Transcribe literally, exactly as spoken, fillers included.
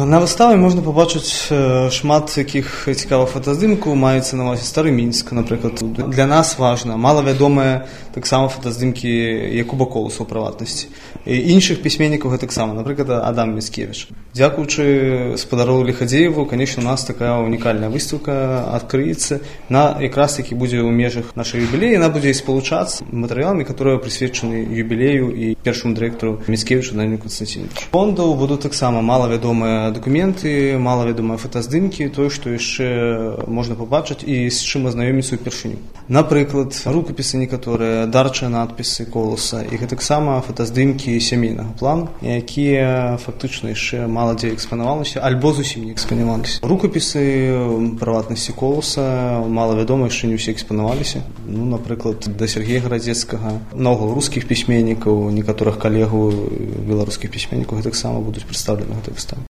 На выставе можна побачыць шмат якіх цікавых фотаздымкаў, маецца на ўвазе Стары Мінск, напрыклад. Для нас важна малавядомыя таксама фотаздымкі Якуба Колуса ў прыватнасці. І іншых пісьменнікаў гэтаксама, напрыклад, Адам Міцкевіч. Дзякуючы спадару Лихадзееву, конечно, у нас такая унікальная выставка адкрыецца. Она якраз таки будзе ў межах нашай юбілеі, яна будзе спалучацца матэрыяламі, которые прысвечаны юбілею і першаму дырэктару Міцкевічу Наілю Константиновичу. Фондаў будуць таксама малавядомыя дакументы, малавядомыя фотаздымкі, тое, што яшчэ можна пабачыць і з чым азнаёміцца ўпершыню. Напрыклад, рукапісы некаторыя, дарчыя надпісы Колуса і гэтаксама фотаздымкі сямейнага плану, якія фактычна яшчэ мала дзе экспанаваліся, альбо зусім не экспанаваліся. Рукапісы прыватнасці Колуса малавядома, яшчэ не ўсе экспанаваліся. Ну, напрыклад, да Сергея Гарадзецкага, наогул рускіх пісьменнікаў, некаторых калегаў беларускіх пісьменнікаў гэтаксама будуць прадстаўлены на гэтай выставе.